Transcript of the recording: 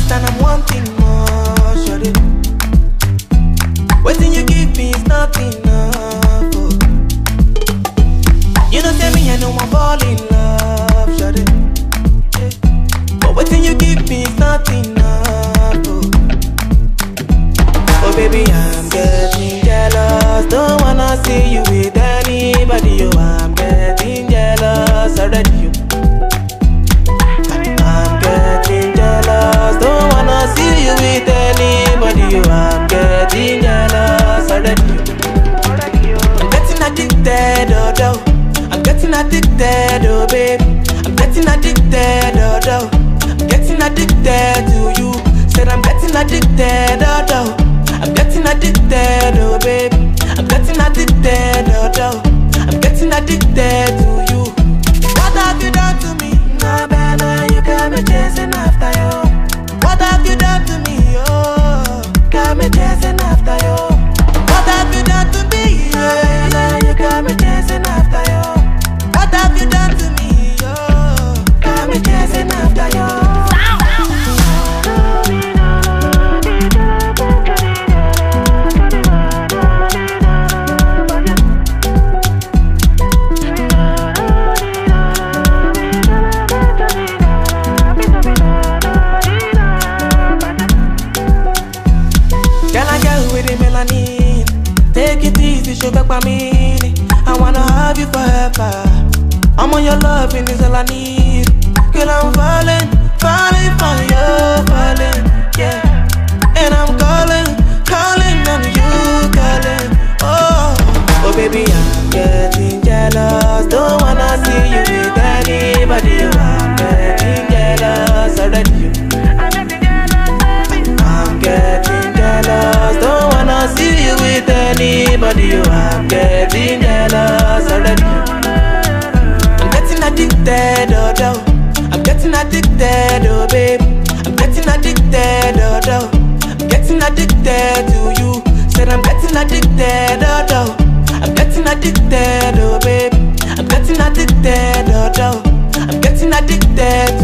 taste and I'm wanting more, shawty. Waiting you give me is not enough, oh. You know say me I know I'm fall in love, shawty, yeah. But waiting you give me is not enough, oh. Oh baby, I'm getting jealous. Don't wanna see you with anybody, oh. I'm getting jealous already, you. I'm getting jealous. Don't wanna see you with anybody, oh. I'm getting jealous already, you. I'm getting addicted, oh, oh. I'm getting addicted, oh babe. I'm getting addicted, oh, oh. I'm getting addicted to you. Said I'm getting addicted, oh, oh. I'm getting addicted, oh babe. I'm getting addicted, oh, oh. I'm getting addicted to you. What have you done to me? No better, you got me chasing after you. What have you done to me, oh? Got me chasing after you. What have you done to me, yeah? You got me chasing after you. What have you done to me, oh? Got me chasing after you. Take it easy, show back by me. I wanna have you forever. I'm on your loving is all I need. Girl, I'm falling, falling for you, falling, yeah. And I'm calling, calling on you, calling. Oh, oh baby, I'm getting jealous. Don't wanna see you with anybody. I'm getting jealous already, you. I'm getting jealous. Don't wanna see you with anybody, oh. I'm getting jealous already. I'm getting addicted, oh, oh. I'm getting addicted, oh babe. I'm getting addicted, oh, oh. I'm getting addicted to you. Said I'm getting addicted, oh, oh. I'm getting addicted, oh babe. I'm getting addicted, oh, oh. I'm getting addicted to